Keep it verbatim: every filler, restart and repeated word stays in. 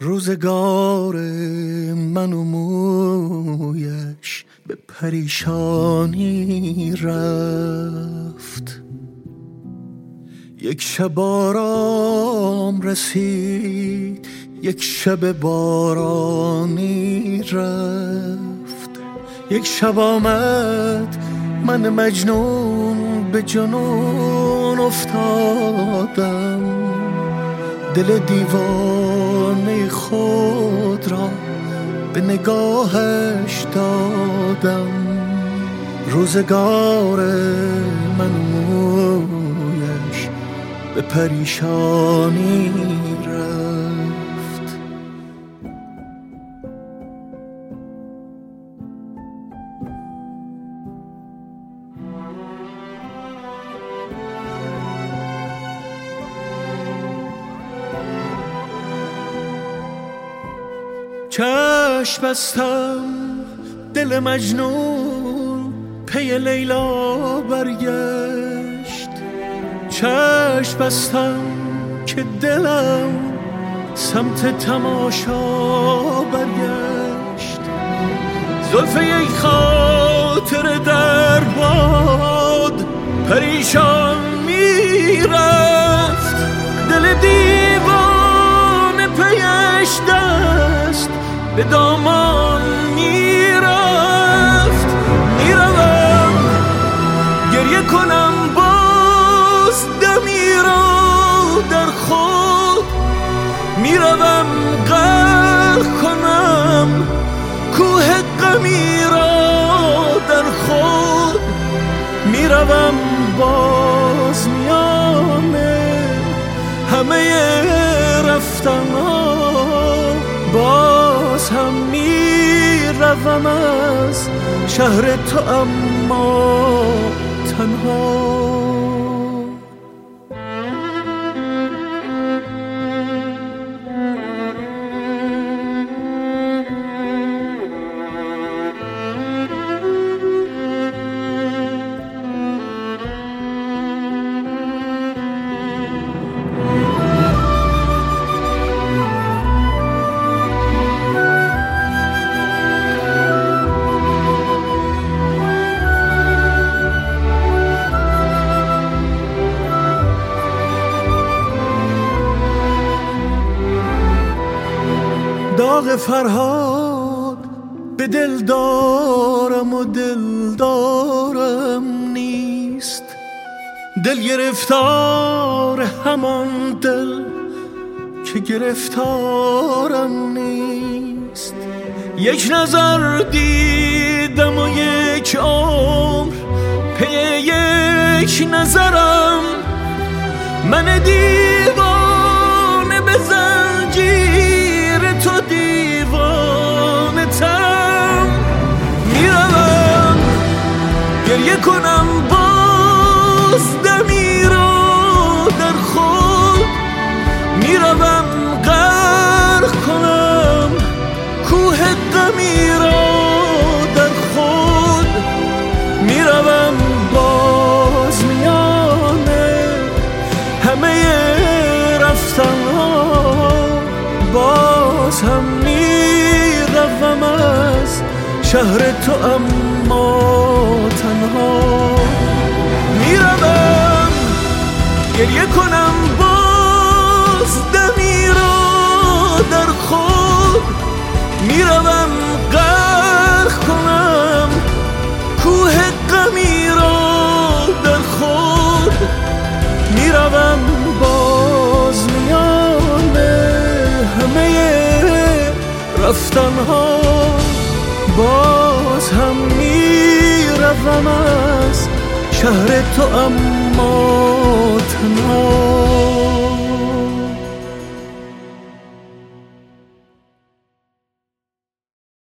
روزگار من و مویش به پریشانی رفت. یک شب آرام رسید، یک شب بارانی رفت. یک شب آمد من مجنون به جنون افتادم، دل دیوانه خود را به نگاهش دادم. روزگار من و مویش به پریشانی رفت. چشم بستم دل مجنون پی لیلا برگشت. چشم بستم که دلم سمت تماشا برگشت. زلف یک خاطر در باد پریشان میرفت. دل دیوانه پیش دست به دامان میرفت. میروم گریه کنم باز دمی را در خود، میروم غرق کنم کوه غمی را در خود. میروم باز میانه همه رفتن‌ها، باز هم میروم از شهر تو اما تنها. داغ فرهاد به دل دارم و دل دارم نیست. دل گرفتار همان دل که گرفتارم نیست. یک نظر دیدم و یک عمر پی یک نظرم. من دیوانه به زنجیر تو دیوانه تم. میروم گریه کنم باز دمی را در خود. میروم غرق کنم کوه غمی را در خود. میروم باز میانه همه رفتن‌ها، باز هم میروم از شهر تو اما تنها. میروم گریه کنم باز دمی را در خود. میروم غرق کنم کوه غمی را در خود. میروم باز میانه همه رفتن‌ها، باز هم میروم از شهر تو اما